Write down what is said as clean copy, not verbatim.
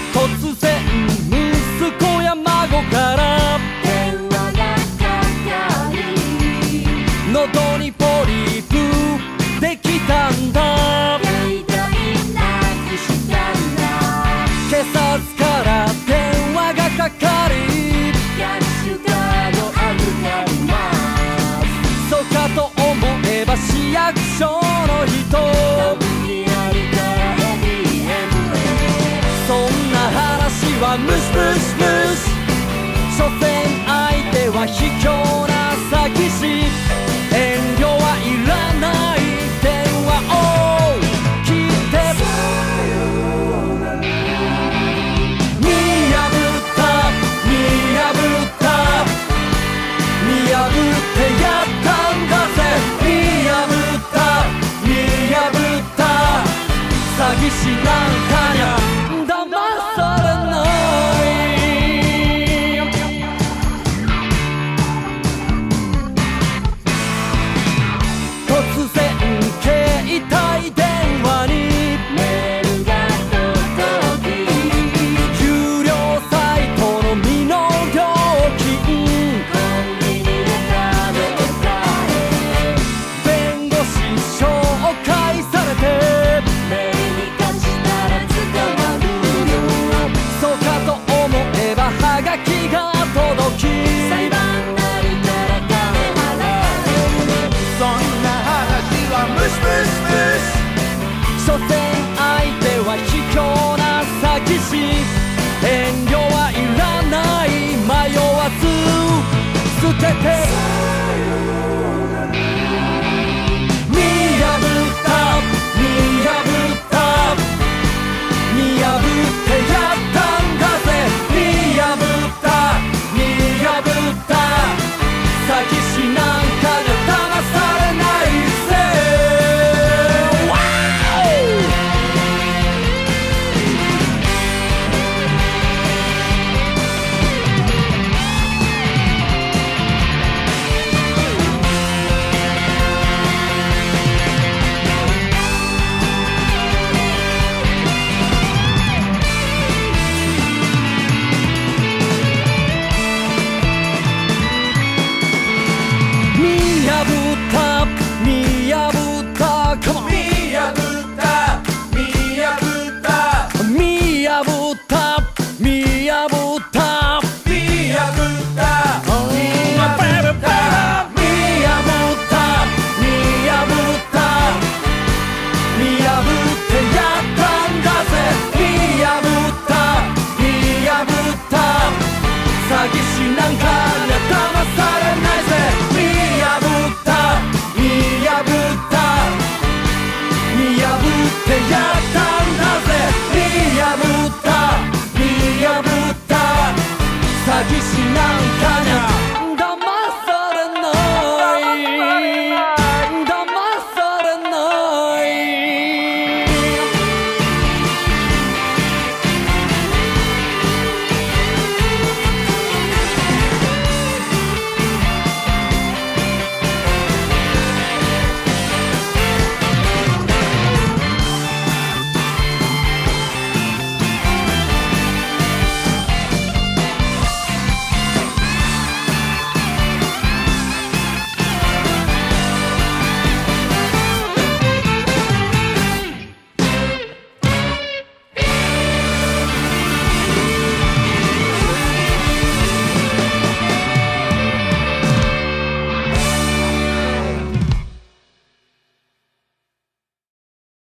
突然息子や孫から電話がかかり喉にポリープできたんだ。 酔いどいなくしたんだ。 警察から電話がかかりキャッシュカード預かります。 そうかと思えば市役所の人、 歌舞伎ありから ATM へ。 そんな話はムシムシムシ。所詮相手は卑怯な詐欺師。遠慮はいらない。電話を聞いて見破った見破った見破ってやったんだぜ。見破った見破った詐欺師なんかにゃ騙されない。突然携帯電話にメールが届き有料サイトの未納料金コンビニでカードを変え弁護士紹介されてメールに貸したら捕まるよ。 そうかと思えばハガキが届き裁判なるから金払え。 そんな話はムシムシムシ。所詮相手は卑怯な詐欺師。遠慮